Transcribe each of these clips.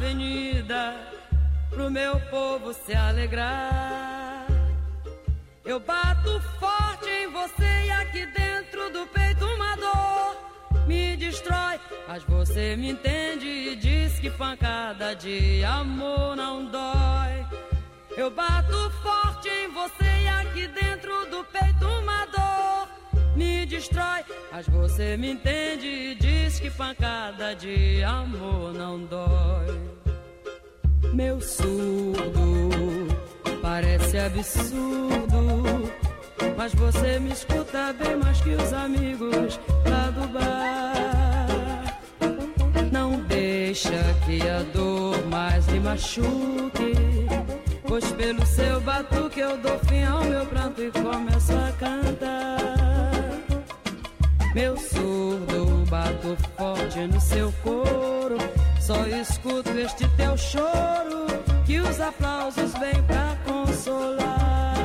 avenida pro meu povo se alegrar. Eu bato forte em você e aqui dentro do peito uma dor me destrói, mas você me entende e diz que pancada de amor não dói. Eu bato forte em você e aqui dentro do peito uma dor me destrói, mas você me entende e diz que pancada de amor não dói. Meu surdo parece absurdo, mas você me escuta bem mais que os amigos lá do bar. Não deixa que a dor mais lhe machuque, pois pelo seu batuque eu dou fim ao meu pranto e começo a cantar. Meu surdo, bato forte no seu coro, só escuto este teu choro, que os aplausos vêm pra consolar.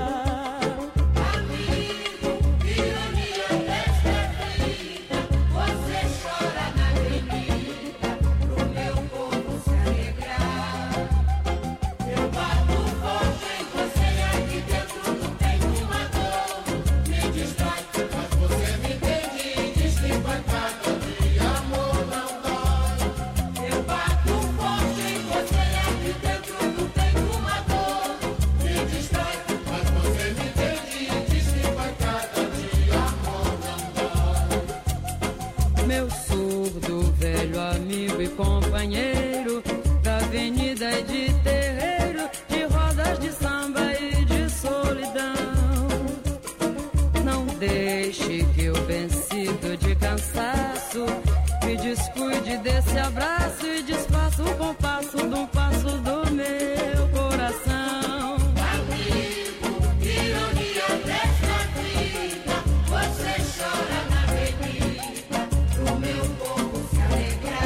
Companheiro da avenida e de terreiro, de rodas de samba e de solidão. Não deixe que eu, vencido de cansaço, me descuide desse abraço e desfaça o compasso de um passo do meu coração. Amigo, ironia desta vida, você chora na avenida, pro meu povo se alegrar.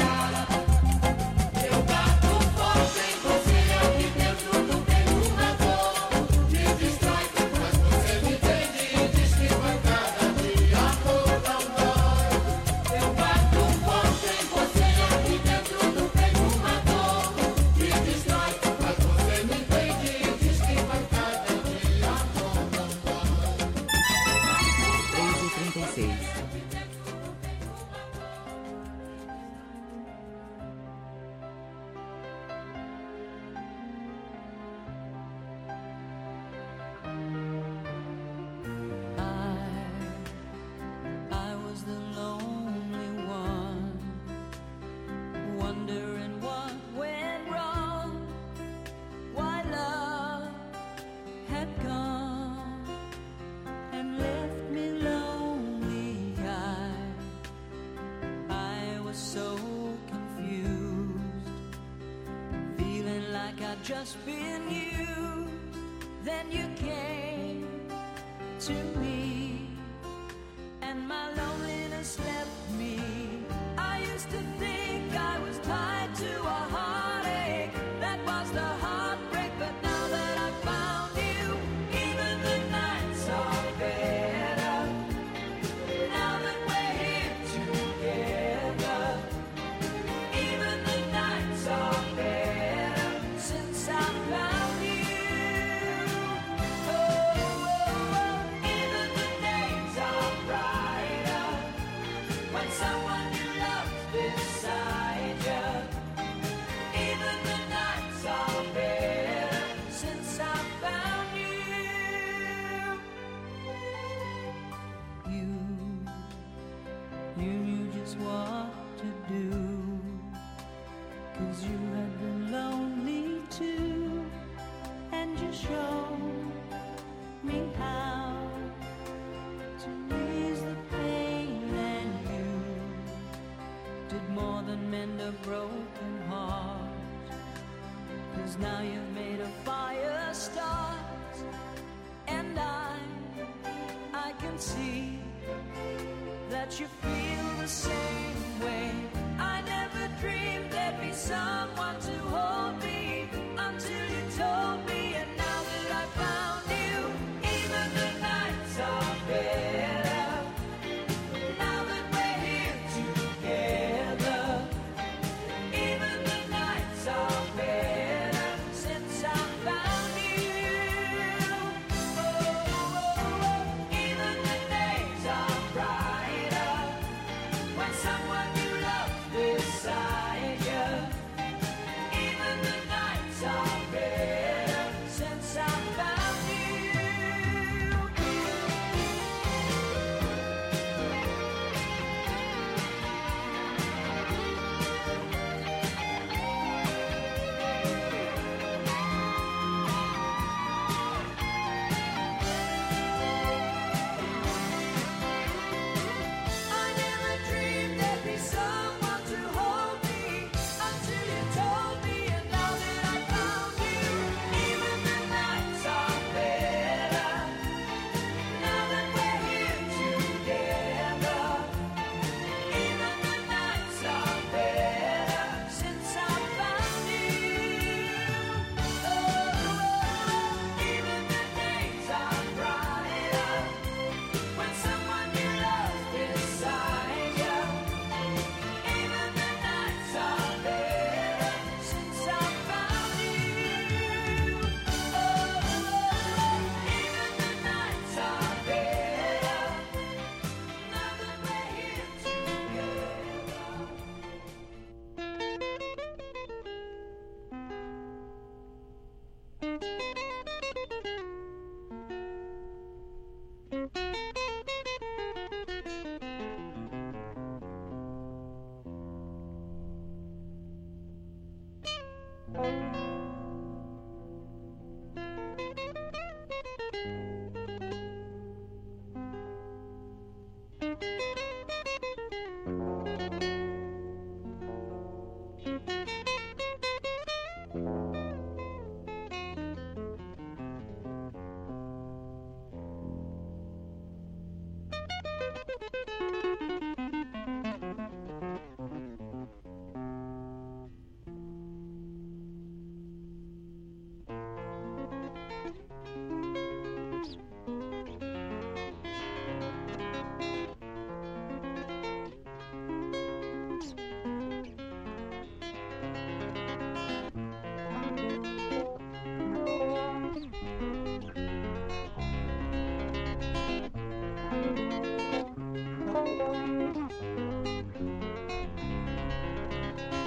Just been used, then you came to me, and my loneliness left me. I used to think I was tied to a heartache, that was the heartbreak, but now that I found you, even the nights are better, now that we're here together, even the nights are better. I found you. Oh, even the days are brighter when someone you love beside you. Even the nights are better since I found you. You knew just what to do, 'cause you had been lonely too, and you showed me how to ease the pain, and you did more than mend a broken heart, 'cause now you've made a fire start, and I can see that you feel the same way. I never dreamed there'd be someone to hold me until you told me, and now that I found you, even the nights are better, now that we're here together, even the nights are better.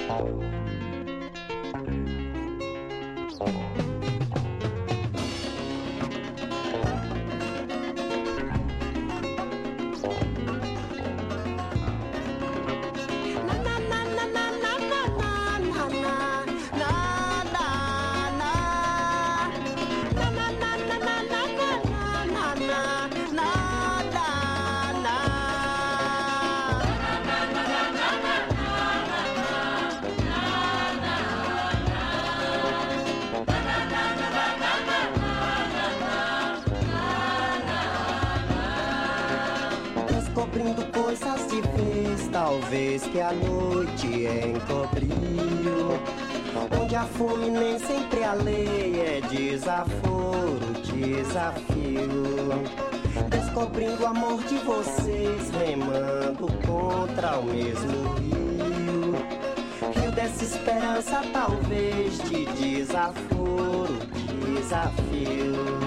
Descobrindo coisas de vez, talvez que a noite encobriu. Onde a fome nem sempre a lei é desaforo, desafio. Descobrindo o amor de vocês, remando contra o mesmo rio. Rio dessa esperança, talvez de desaforo, desafio.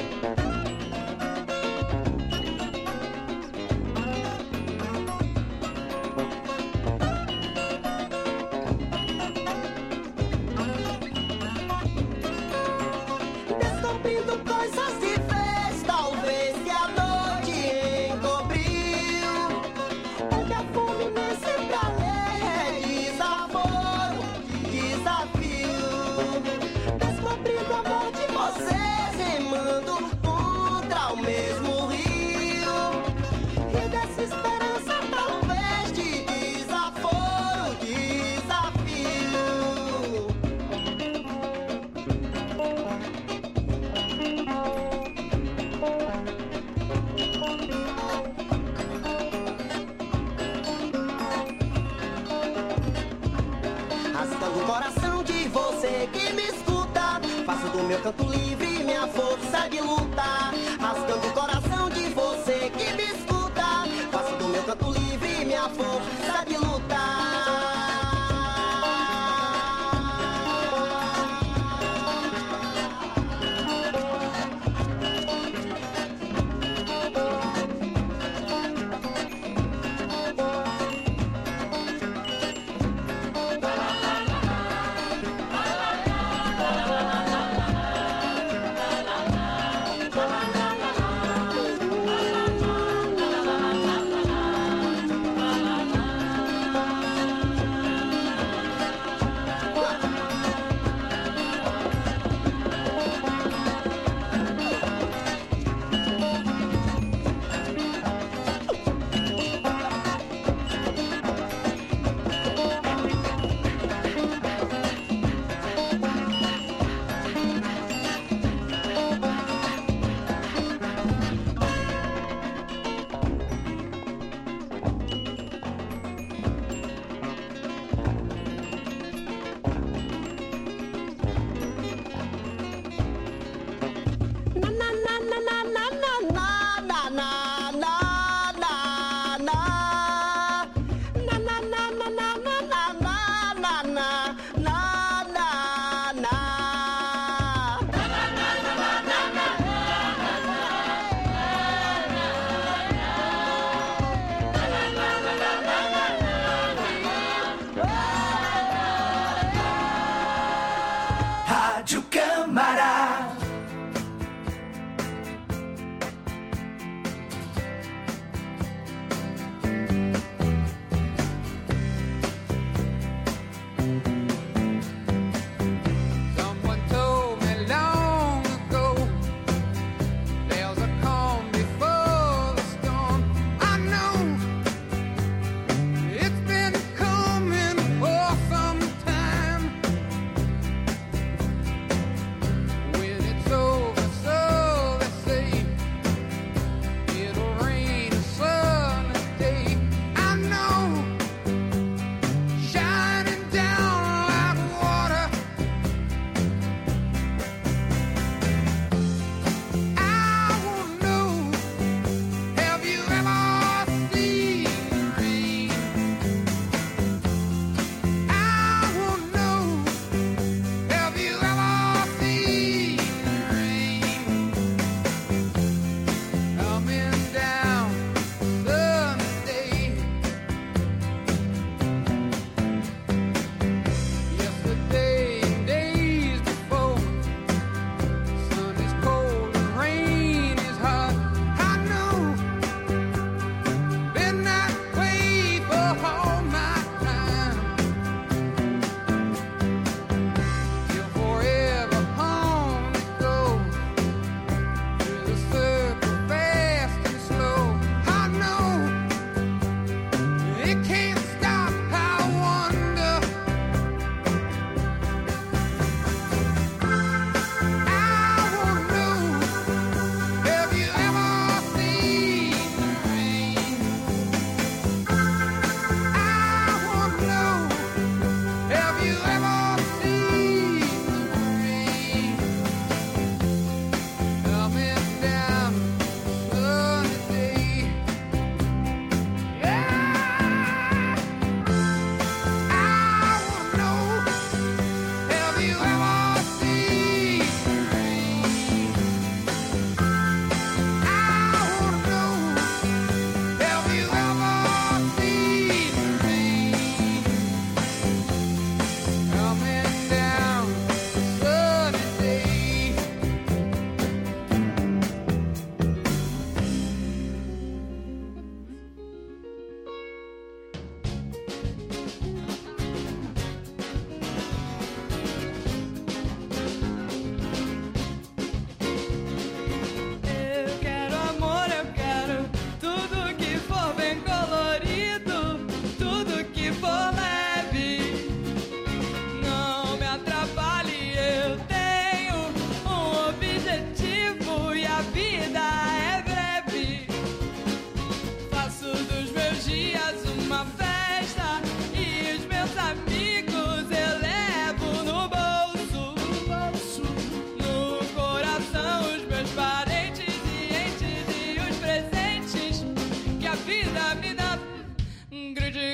Canto livre, minha força de lutar. Rasgando o coração de você que me escuta. Faço do meu canto livre, minha força de lutar.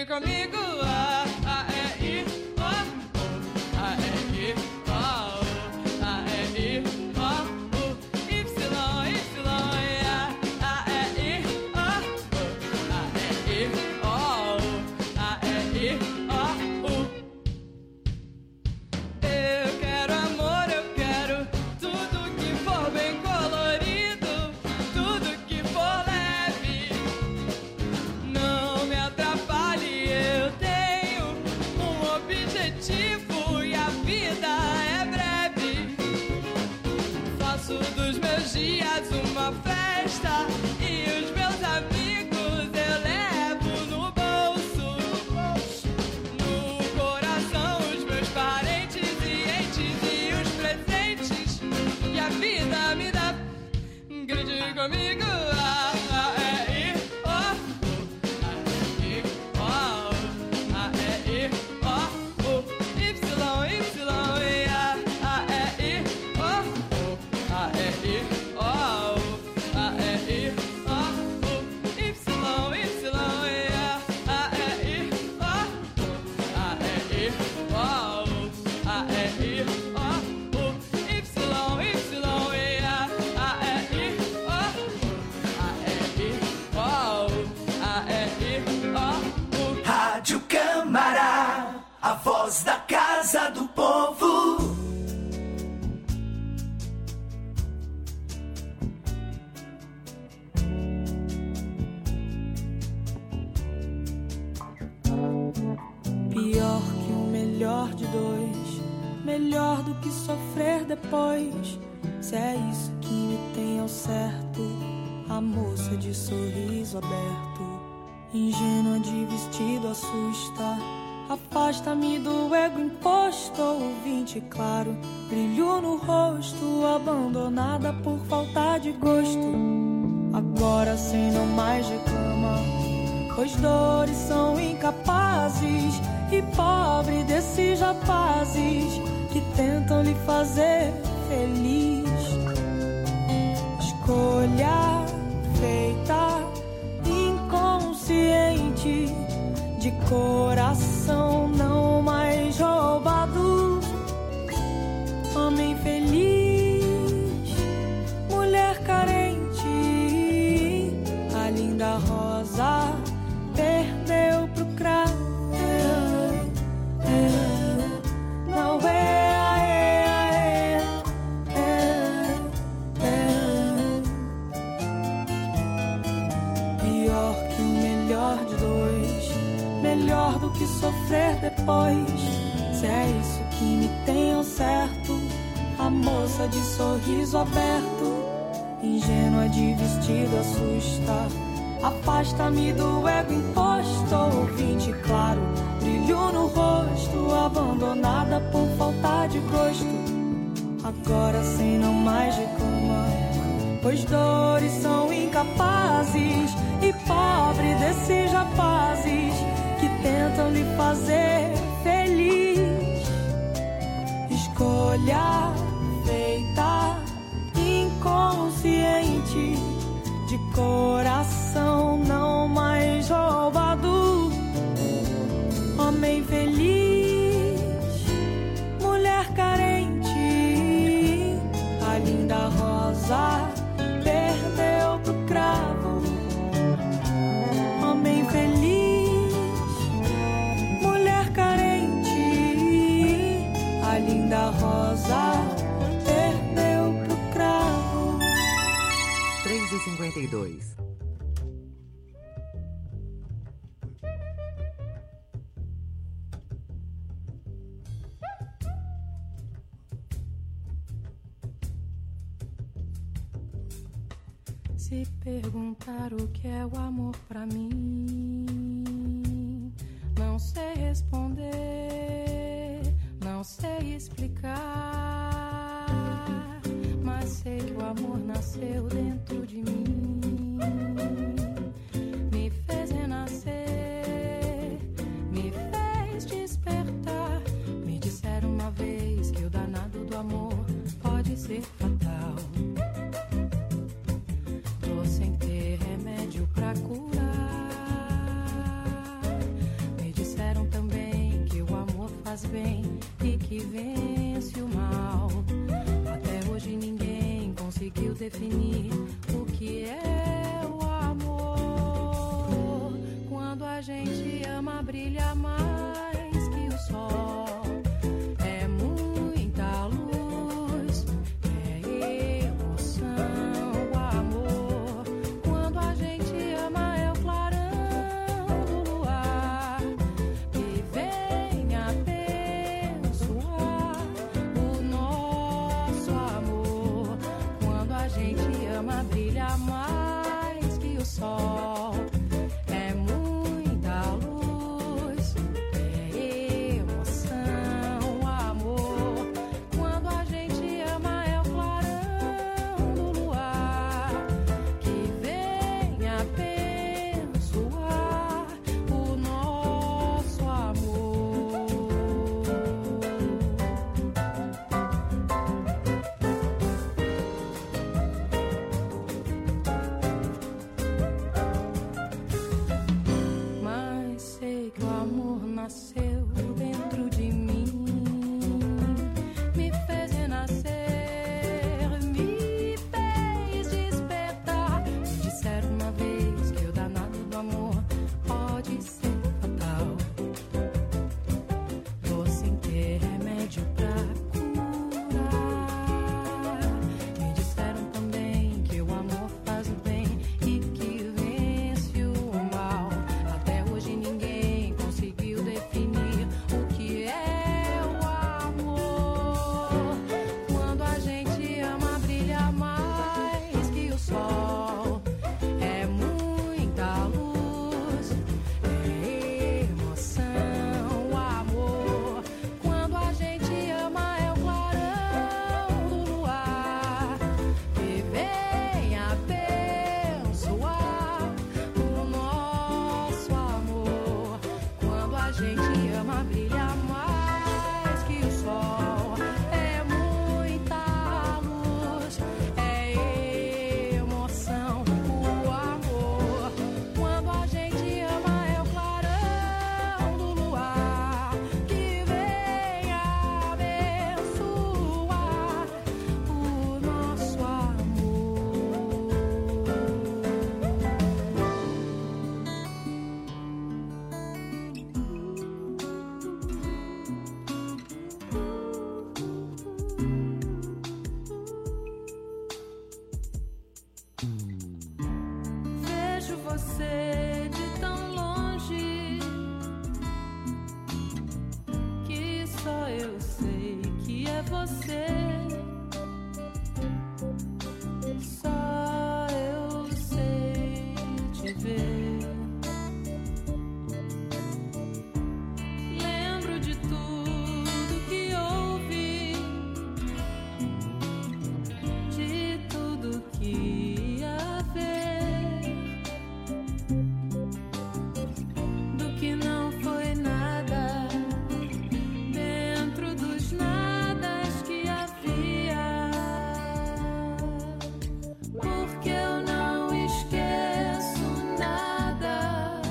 comigo. A, E, I, O. A, E, I, O. A, E, I, O. Y, Y, A, E, I, O. A, E, I, O. A, E, I, O. Eu quero amor, eu quero tudo que for bem colorido, tudo que for leve. Não me atrapalhe, eu tenho um objetivo e a vida é breve. Faço dos meus dias uma festa e os meus amigos eu levo no bolso. No coração os meus parentes e entes e os presentes que a vida me dá. Grite comigo. A, E, I, O. A, E, I, O. A, E, I, O. Y, Y, A, E, I, O. A, E, I, O. A, E, I, O. Y, Y, A, E, I, O. A, E, I, O. A, E, I, O. Y, Y, A, E, I, O. Rádio Câmara, a voz da Casa do Povo. Pior que o melhor de dois, melhor do que sofrer depois. Se é isso que me tem ao certo, a moça de sorriso aberto, ingênua de vestido assusta. Afasta-me do ego imposto, ouvinte claro, brilho no rosto, abandonada por falta de gosto. Agora sem não mais reclama, pois dores são incapazes, e pobre desses rapazes que tentam lhe fazer feliz. Escolha feita inconsciente, de coração não mais roubado. Homem feliz, mulher carente, a linda rosa perdeu pro cravo. Não pior que o melhor de dois, melhor do que sofrer depois. Se é isso que me tem ao certo, a moça de sorriso aberto, ingênua de vestido assusta. Afasta-me do ego imposto, ouvinte claro, brilho no rosto, abandonada por falta de gosto. Agora sem não mais reclama, pois dores são incapazes, e pobre desses rapazes que tentam lhe fazer feliz. Escolha feita inconsciente, de coração não mais roubado. Homem feliz, mulher carente, a linda rosa perdeu pro cravo. Homem feliz, mulher carente, a linda rosa perdeu pro cravo. 3h52. Se perguntar o que é o amor pra mim, não sei responder, não sei explicar, mas sei que o amor nasceu dentro de mim, me fez renascer, me fez despertar. Me disseram uma vez que o danado do amor pode ser fatal. Tô sem ter remédio pra curar. Me Só eu sei que é você. Só eu sei te ver. Lembro de tudo que ouvi, de tudo que ia ver, do que não foi nada, dentro dos nadas que havia. Porque eu não esqueço nada,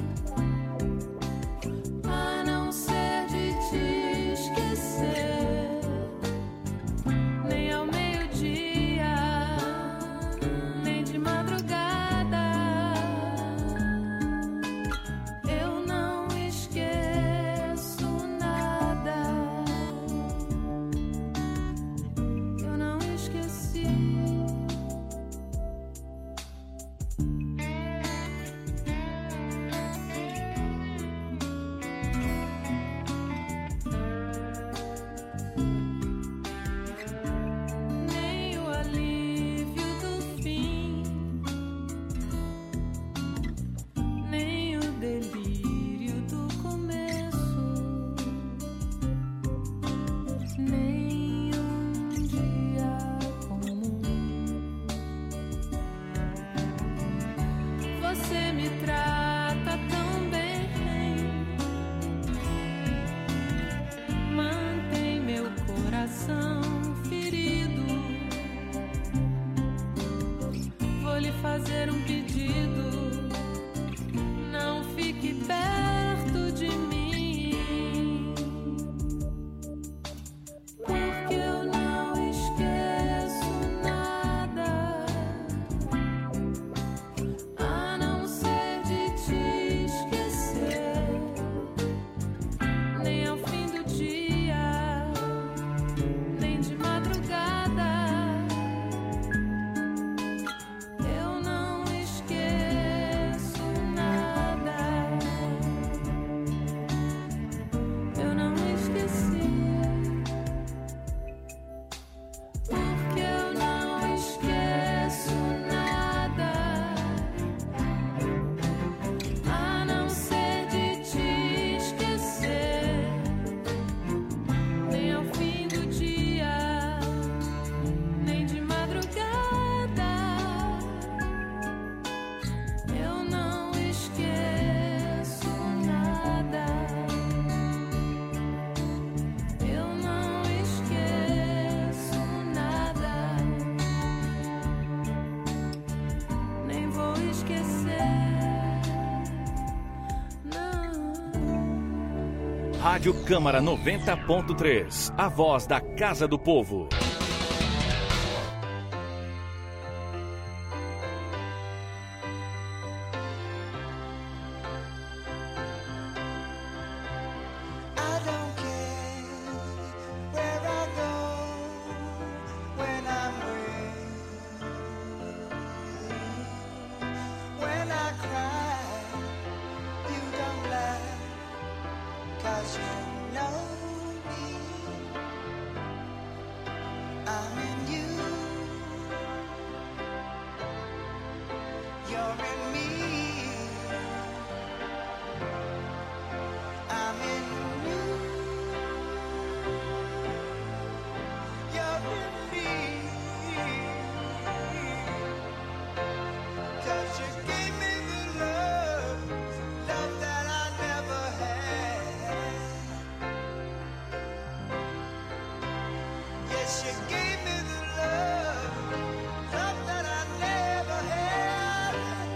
a não ser de te esquecer, nem ao meio-dia, nem de madrugada. Eu não esqueço nada, eu não esqueci. Nem o alívio do fim, nem o delírio do começo, nem um dia comum. Você me trata tão bem, mantém meu coração ferido. Vou lhe fazer um pedido: não fique perto de mim, porque eu não esqueço nada, a não ser de te esquecer, nem ao fim do dia, nem de madrugada. Eu não esqueço nada, eu não esqueci, porque eu não esqueço nada, a não ser de te esquecer, nem ao fim do dia, nem de madrugada. Eu não esqueço nada, eu não esqueço nada, nem vou esquecer, não. Rádio Câmara 90.3, a voz da Casa do Povo. I don't care where I go when I'm with you. When I cry, you don't laugh, 'cause you know me. I'm in you, you're in me. I'm in you, you're in me. 'Cause you gave me the love that I never had. Yes, you gave me the love that I never had.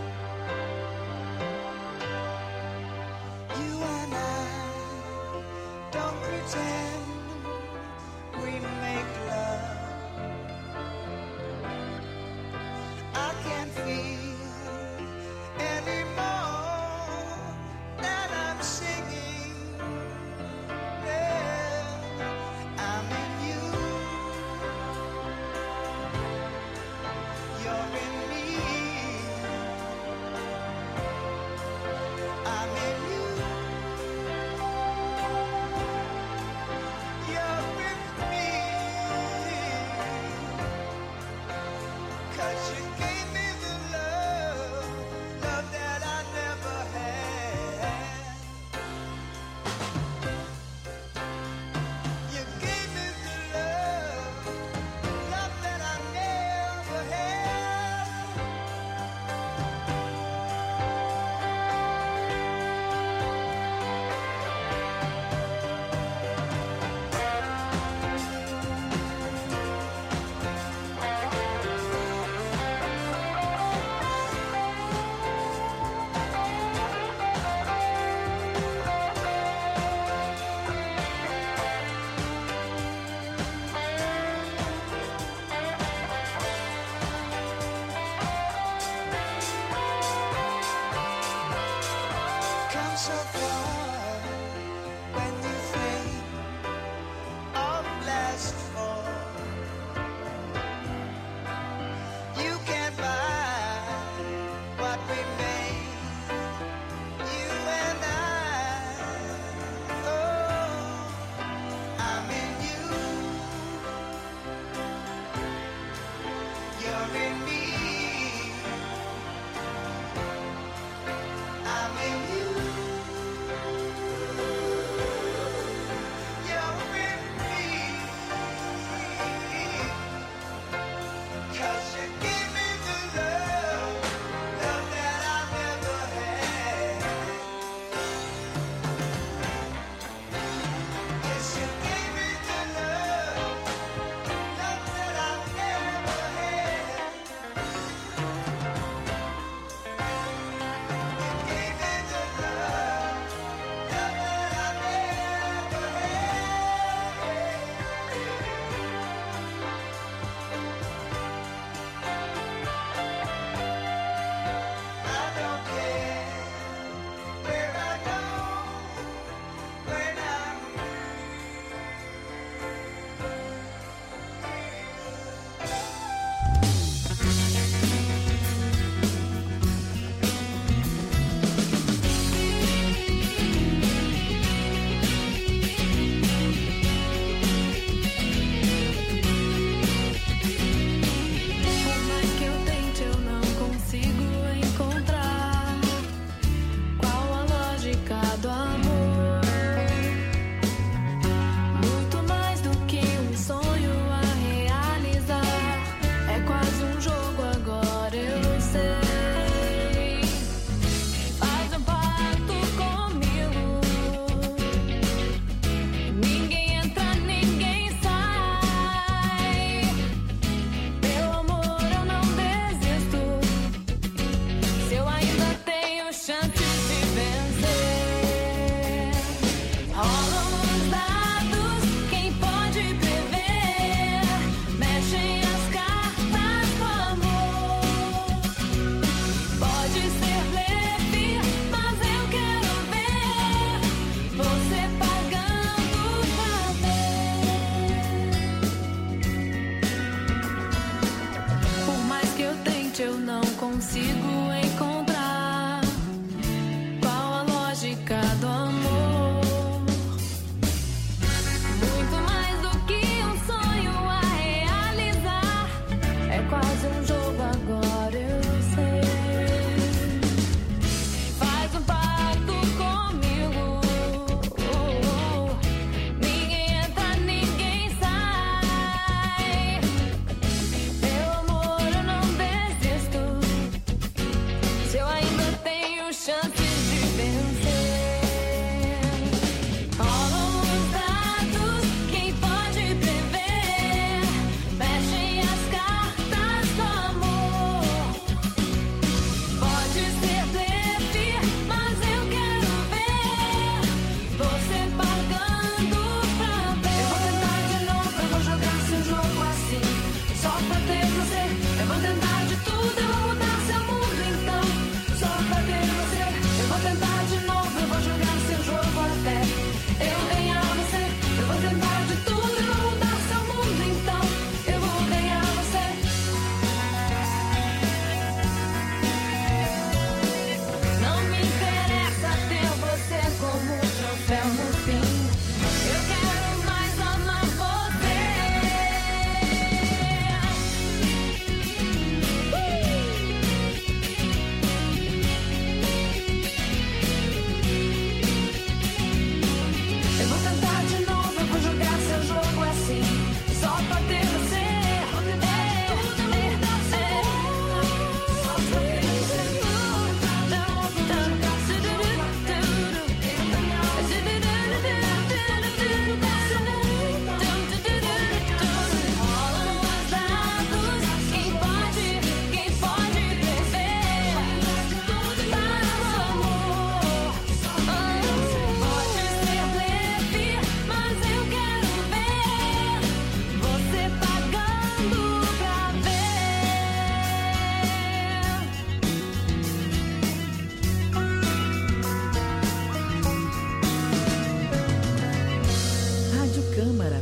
You and I don't pretend, we make love. I can't feel anymore that I'm singing. Yeah, I'm in you,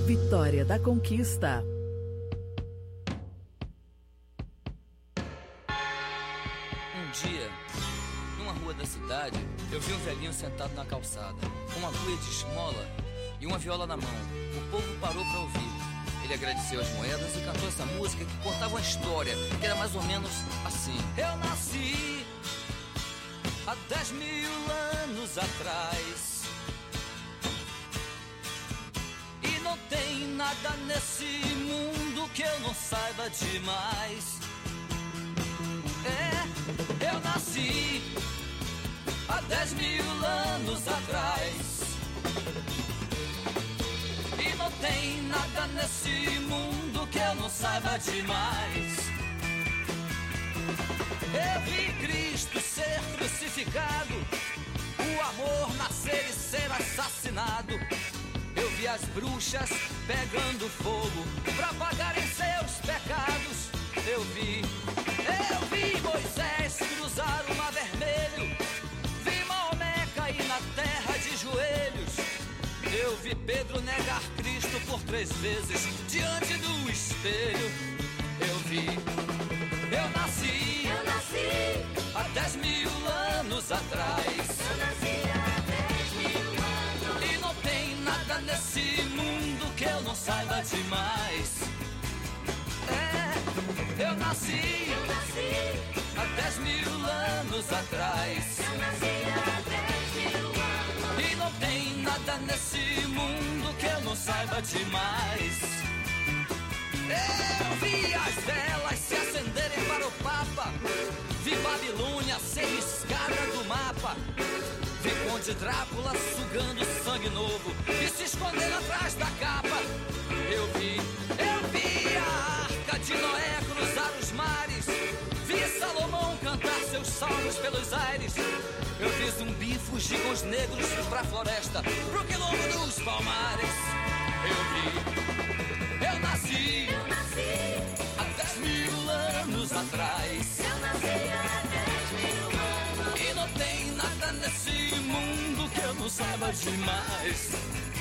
Vitória da Conquista. Um dia, numa rua da cidade, eu vi um velhinho sentado na calçada, com uma cuia de esmola e uma viola na mão. O povo parou para ouvir. Ele agradeceu as moedas e cantou essa música que contava uma história, que era mais ou menos assim. Eu nasci há 10.000 anos atrás, e não tem nada nesse mundo que eu não saiba demais. Eu nasci há 10.000 anos atrás, e não tem nada nesse mundo que eu não saiba demais. Eu vi Cristo ser crucificado, o amor nascer e ser assassinado. Eu vi as bruxas pegando fogo pra pagarem seus pecados. Eu vi Moisés cruzar o mar vermelho, vi Maomé cair na terra de joelhos. Eu vi Pedro negar Cristo por 3 vezes diante do espelho. Eu nasci há 10.000 anos atrás. Eu nasci há 10.000 anos. E não tem nada nesse mundo que eu não saiba demais. Eu nasci há 10.000 anos atrás. Eu nasci há 10.000 anos. E não tem nada nesse mundo que eu não saiba demais. Eu vi as velas se acenderem para o Papa, vi Babilônia ser riscada do mapa, vi Conde Drácula sugando sangue novo e se escondendo atrás da capa. Eu vi a Arca de Noé cruzar os mares, vi Salomão cantar seus salmos pelos aires. Eu vi Zumbi fugir com os negros pra floresta, pro quilombo dos palmares. Eu nasci há 10.000 anos atrás. Eu nasci há 10.000 anos. E não tem nada nesse mundo que eu não saiba demais.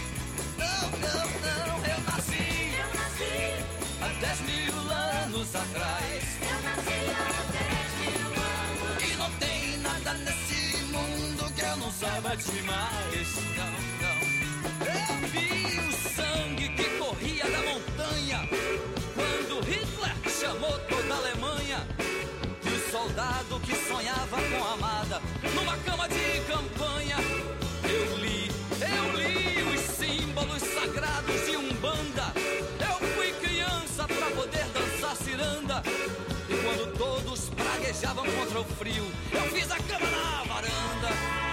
Não, eu nasci há 10.000 anos atrás. Eu nasci há 10.000 anos. E não tem nada nesse mundo que eu não saiba demais. Não. Eu vi o sangue que corria da montanha quando Hitler chamou toda a Alemanha. E o soldado que sonhava com a amada numa cama de campanha. Eu li os símbolos sagrados de Umbanda. Eu fui criança pra poder dançar ciranda. E quando todos praguejavam contra o frio, eu fiz a cama na varanda.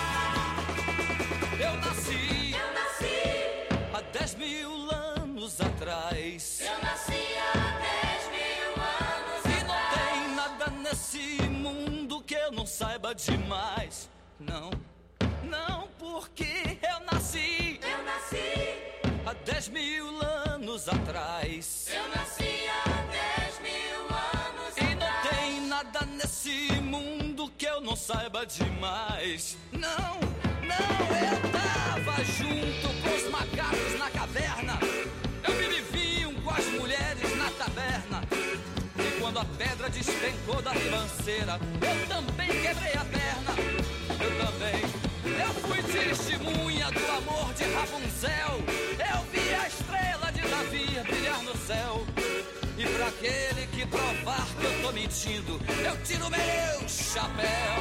Eu nasci há 10.000 anos atrás. Eu nasci há 10.000 anos atrás. E não tem nada nesse mundo que eu não saiba demais. Não, porque eu nasci há 10.000 anos atrás. Eu nasci há 10.000 anos atrás. E não tem nada nesse mundo que eu não saiba demais. Não, eu tava junto com os macacos na caverna. Eu bebi vinho com as mulheres na taberna. E quando a pedra despencou da ribanceira, eu também quebrei a perna. Eu fui testemunha do amor de Rapunzel. Eu vi a estrela de Davi brilhar no céu. E pra aquele que provar que eu tô mentindo, eu tiro meu chapéu.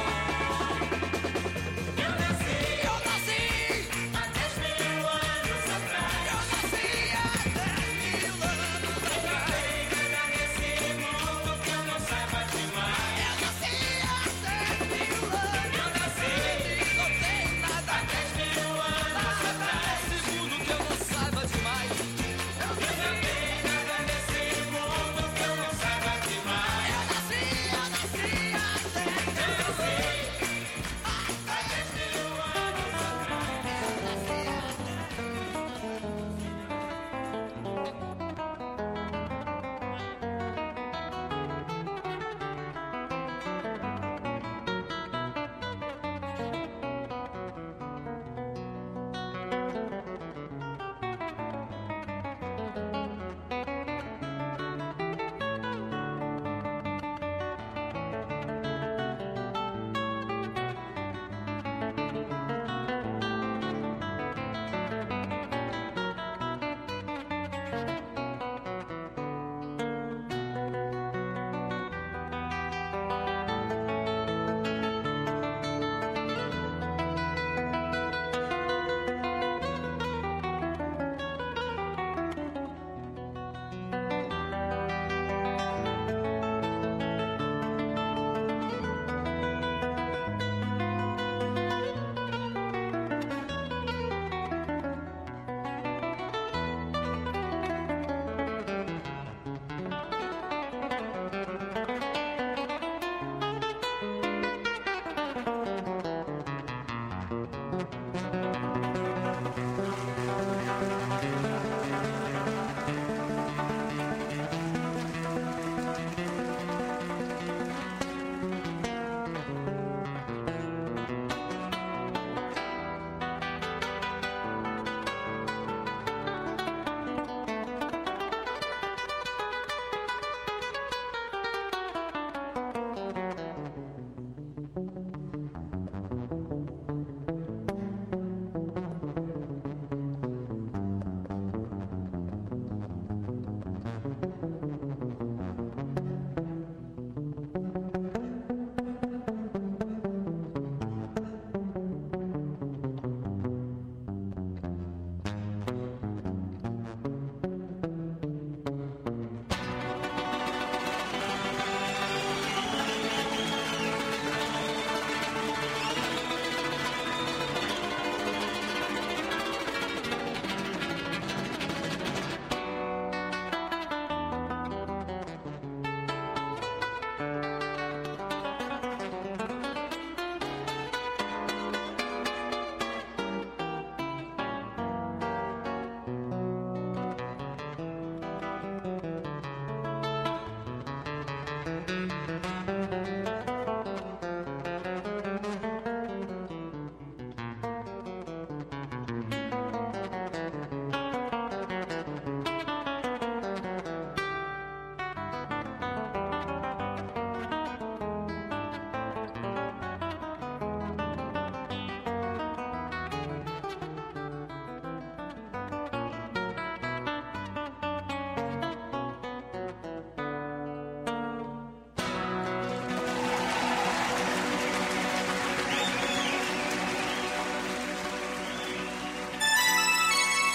Eu nasci há 10.000 anos atrás.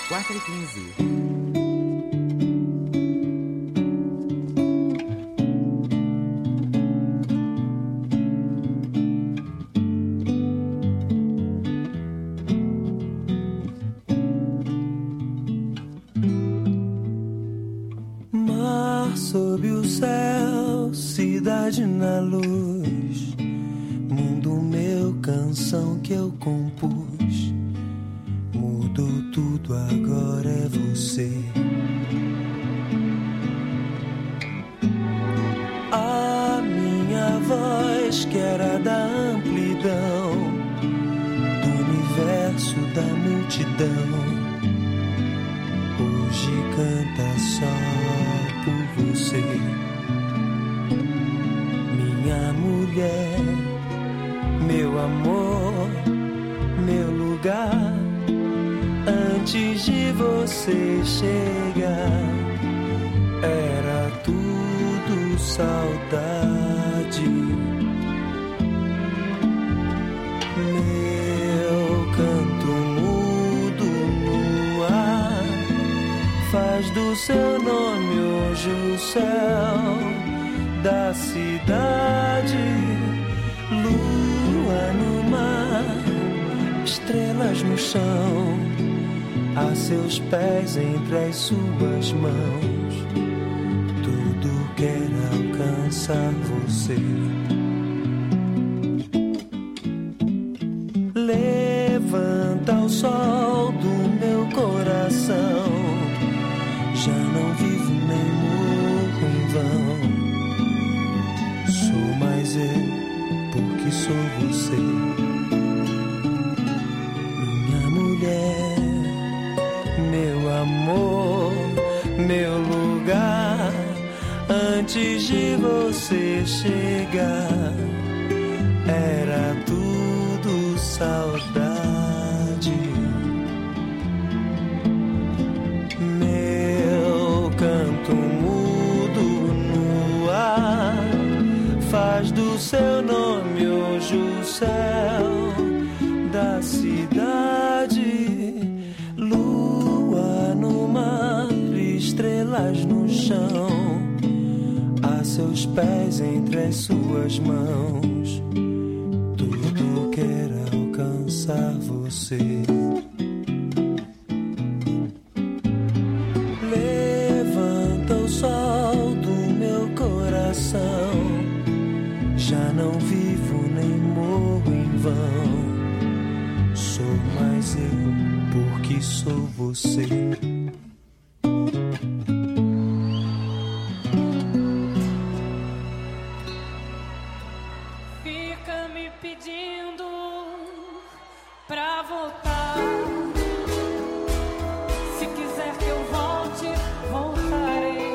4h15. Sob o céu, cidade na luz, mundo meu, canção que eu compus. Mudou tudo, agora é você. A minha voz que era da amplidão, do universo, da multidão, hoje canta só por você. Minha mulher, meu amor, meu lugar, antes de você chegar, era tudo saudade. Meu canto mudo no ar faz do seu nome hoje o céu da cidade. Lua no mar, estrelas no chão, a seus pés entre as suas mãos. Tudo quer alcançar você. Levanta o sol do meu coração, já não vivo nem morro em vão. Sou mais eu, porque sou você. Minha mulher, meu amor, meu lugar, antes de você chegar, era tudo saudade. Canto mudo no ar faz do seu nome hoje o céu da cidade. Lua no mar, estrelas no chão, a seus pés entre as suas mãos. Tudo quer alcançar você. Sol do meu coração, já não vivo nem morro em vão. Sou mais eu, porque sou você. Fica me pedindo pra voltar. Se quiser que eu volte, voltarei.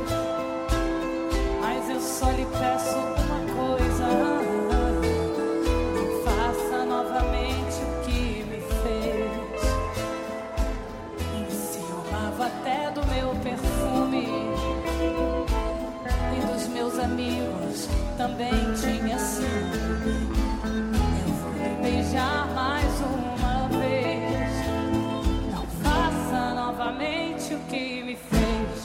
Só lhe peço uma coisa: não faça novamente o que me fez. Enciumava até do meu perfume, e dos meus amigos também tinha ciúme. Eu vou lhe beijar mais uma vez. Não faça novamente o que me fez.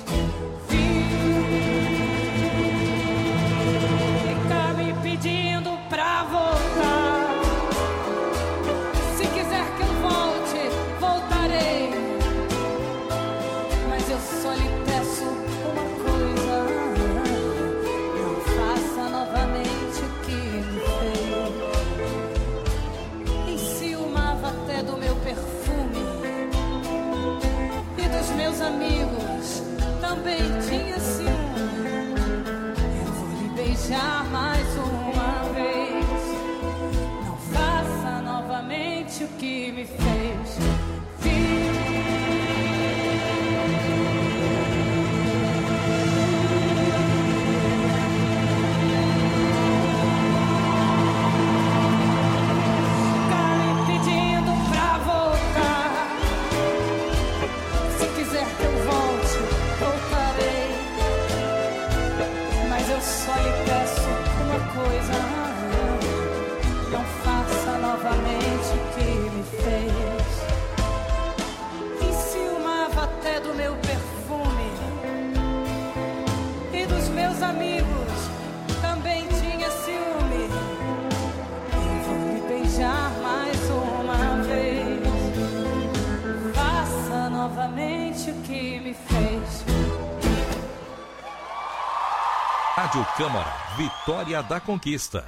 Pedindo pra voltar. Se quiser que eu volte, voltarei. Mas eu só lhe peço uma coisa: não faça novamente o que me fez. Enciumava até do meu perfume, e dos meus amigos também tinha ciúme. Eu vou lhe beijar mais uma vez. Não faça novamente o que me fez. Fica me pedindo pra voltar. Se quiser que eu volte, voltarei. Mas eu só lhe peço uma coisa: não faça novamente o que me fez. teu perfume. E dos meus amigos também tinha ciúme. Eu vou lhe beijar mais uma vez. Faça novamente o que me fez. Rádio Câmara, Vitória da Conquista.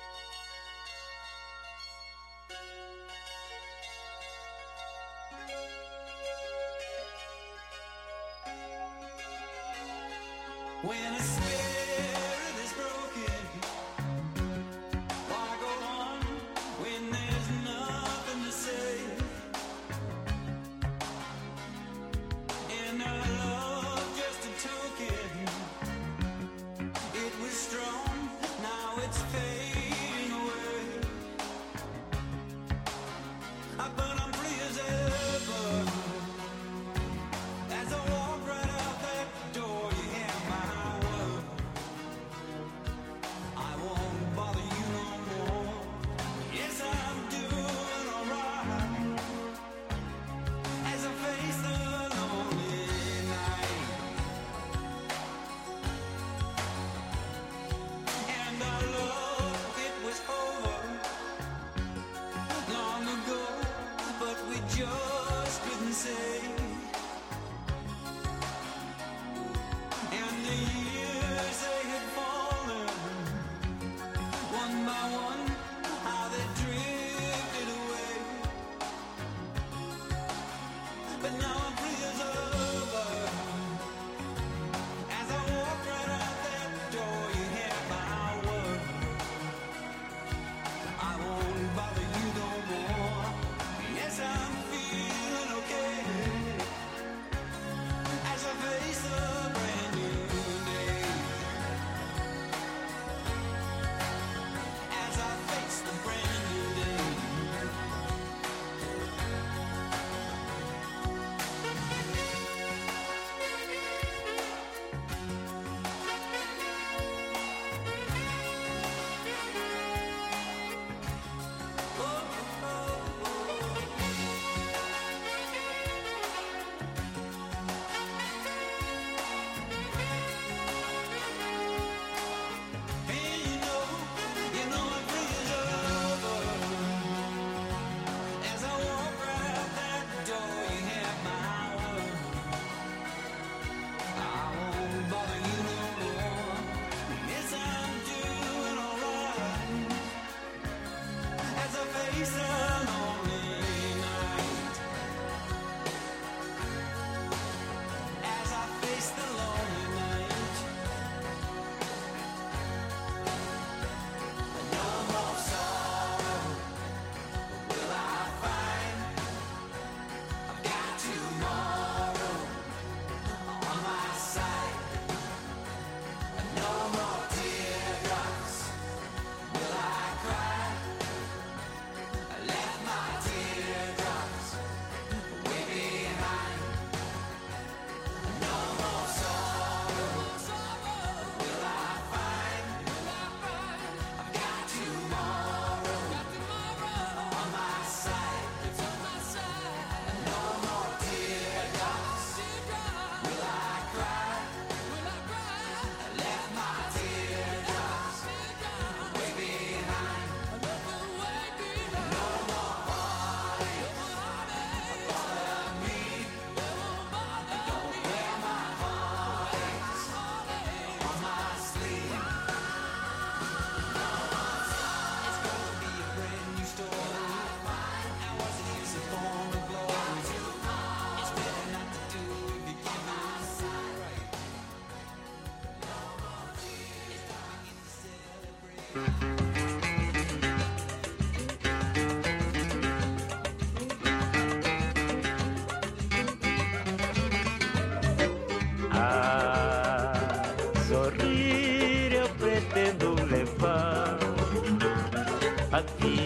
a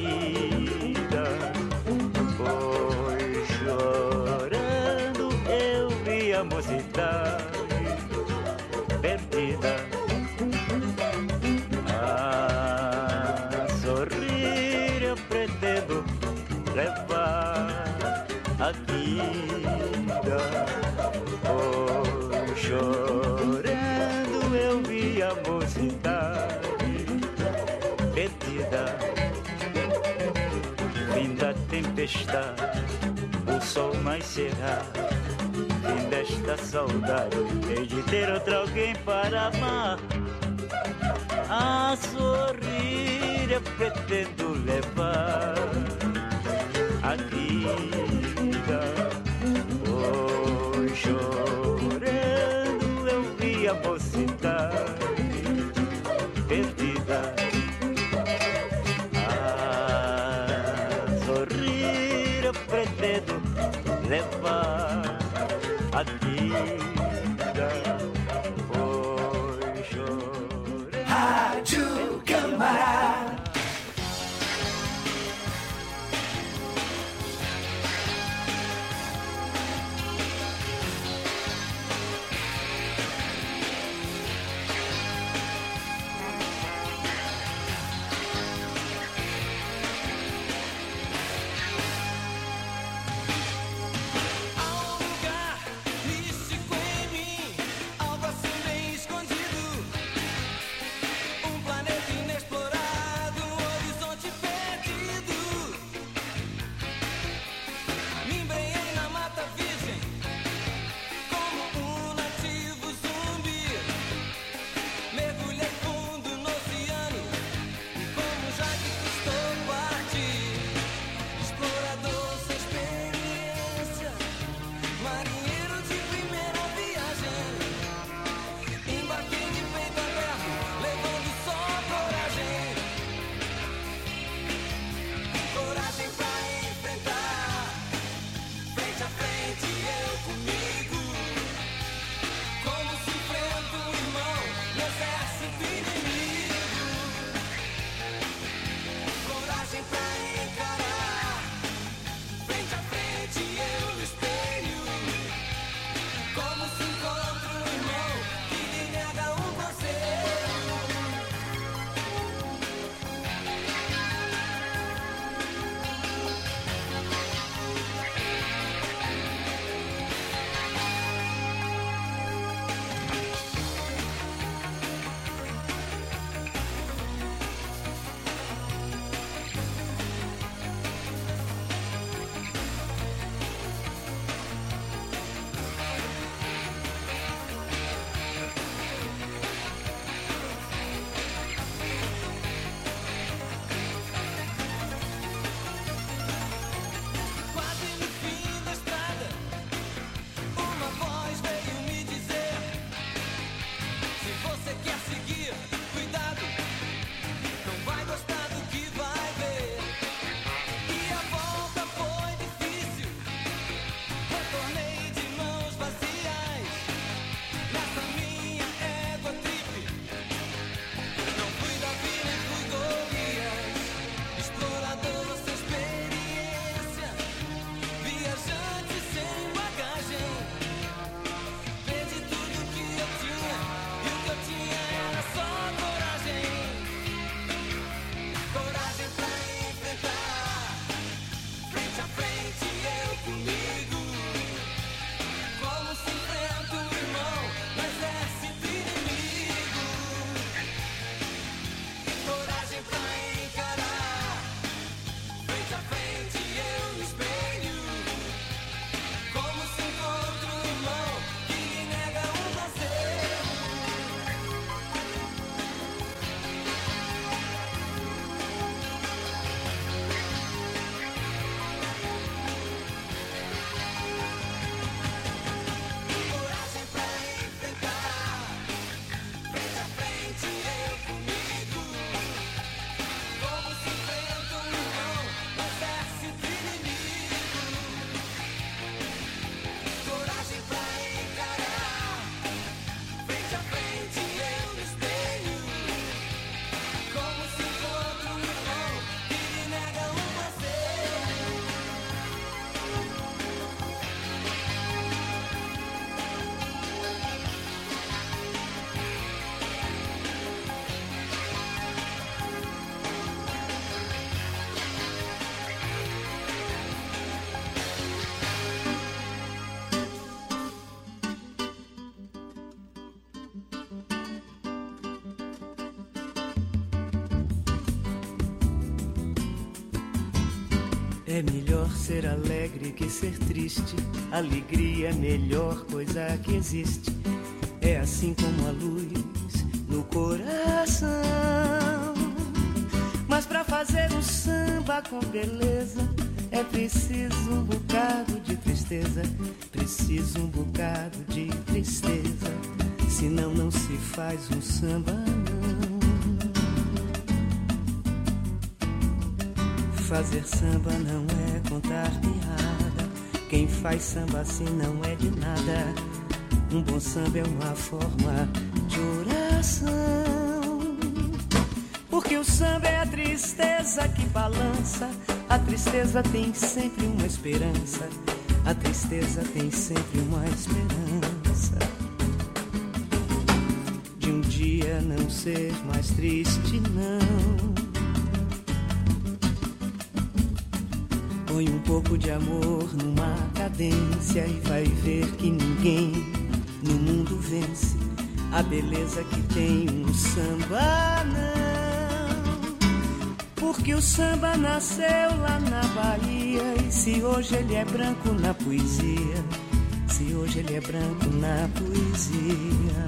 vida. Foi chorando, eu vi a mocidade perdida. A sorrir eu pretendo levar a vida. chorando eu vi a mocidade perdida. Fim da tempestade, o sol mais cerrado. Fim desta saudade, hei de ter outro alguém para amar. A sorrir eu pretendo levar a vida. Oi, chorando eu vi a mocidade perdida. A sorrir eu pretendo levar a vida. Oi, chorando. Rádio Câmara. Há um lugar místico em mim, há É melhor ser alegre que ser triste. Alegria é a melhor coisa que existe. É assim como a luz no coração. Mas pra fazer um samba com beleza é preciso um bocado de tristeza. Preciso um bocado de tristeza. Senão não se faz um samba, não. Fazer samba não é contar piada. Quem faz samba assim não é de nada. Um bom samba é uma forma de oração. Porque o samba é a tristeza que balança. A tristeza tem sempre uma esperança. A tristeza tem sempre uma esperança de um dia não ser mais triste, não. Põe um pouco de amor numa cadência e vai ver que ninguém no mundo vence a beleza que tem um samba, não. Porque o samba nasceu lá na Bahia. E se hoje ele é branco na poesia, se hoje ele é branco na poesia,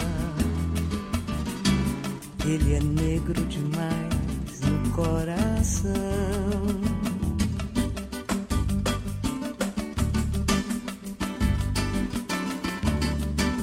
ele é negro demais no coração.